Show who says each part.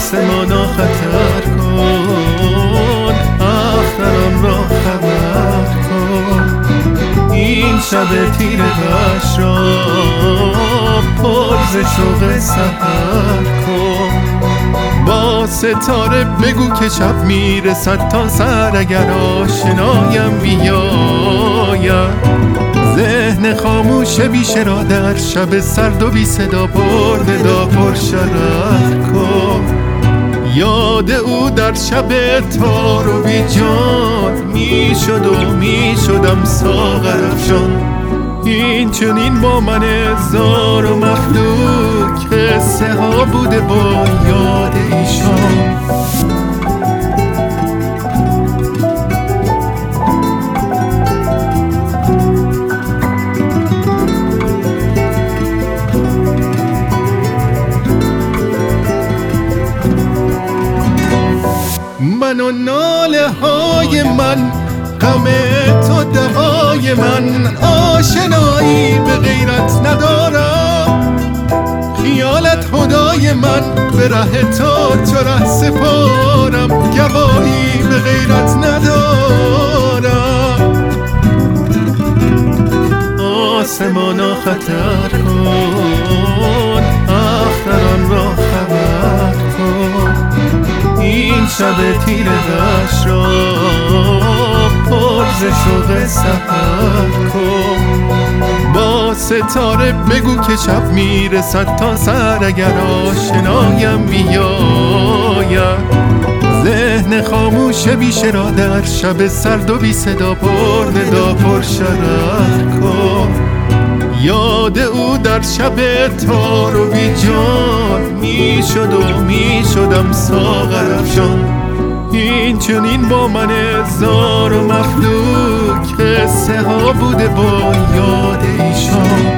Speaker 1: آسمانا خطر کن، اختران را خبر کن. این شب تیره وش را پر ز شوق سحر کن. با ستاره بگو که شب میرسد تا سر، اگر آشنایم بیاید. ذهن خاموش بیشه را در شب سرد و بی صدا برده دا پر شرر کن. یاد او در شب تار و بی جان میشد و میشدم ساغر افشان. این چنین با من زار و مخلوق قصه ها بوده با یاد ایشان. من و ناله های من، غم تو دهای من. آشنایی به غیرت ندارم، خیالت خدای من. به ره تو ره سپارم، گواهی به غیرت ندارم. آسمانا خطر کن، اختران را خبر کن. این شب تیره وش را پر ز شوق سحر کن. با ستاره بگو که شب میرسد تا سر، اگر آشنایم بیاید. ذهن خاموش بیشه را در شب سرد و بی صدا برده دا پر شرر کن. یاد او در شب تار و بی جان میشد و میشدم ساغر افشان. این چنین با من زار و مخلوق قصه ها بوده با یاد ایشان.